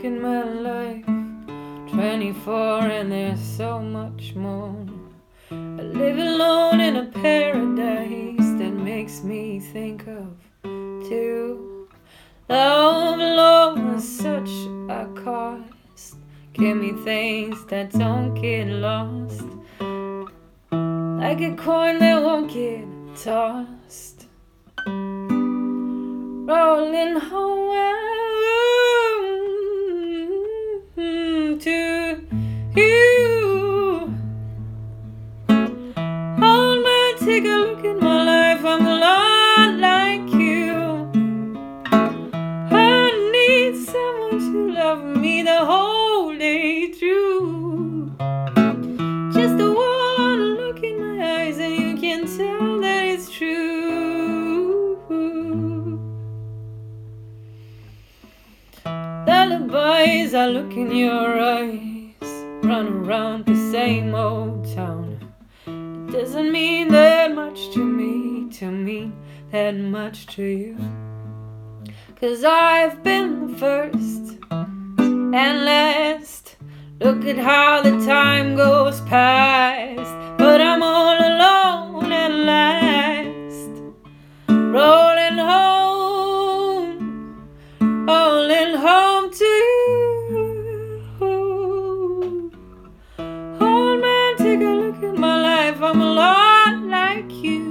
look at my life, 24 and there's so much more. I live alone in a paradise that makes me think of two. Love alone is such a cost. Give me things that don't get lost, like a coin that won't get tossed. Rolling home to you. Old man, take a look at my life. I'm a lot like you. I need someone to love me the whole day through. Just the one look in my eyes and you can tell that it's true. Lullabies, I look in your eyes, run around the same old town. It doesn't mean that much to me, to mean that much to you. 'Cause I've been the first and last. Look at how the time goes past, but I'm all alone at last. Rolling home to you. Old man, take a look at my life. I'm a lot like you.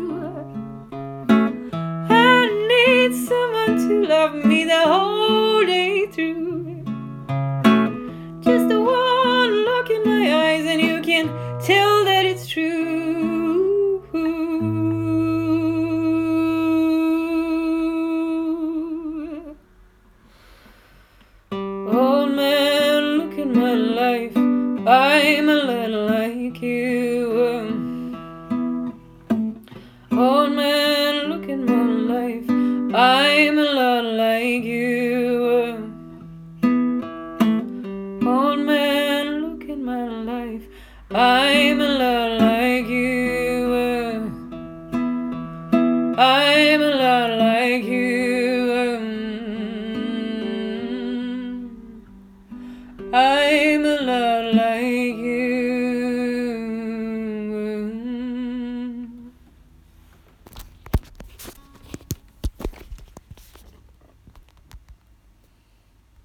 I need someone to love me the whole day through. Just the one look in my eyes and you can tell that it's true. Old man, look at my life. I'm a little like you. Old man, look at my life. I'm a lot like you. Old man, look at my life. I'm a lot like you. I'm a lot like you. I'm a lot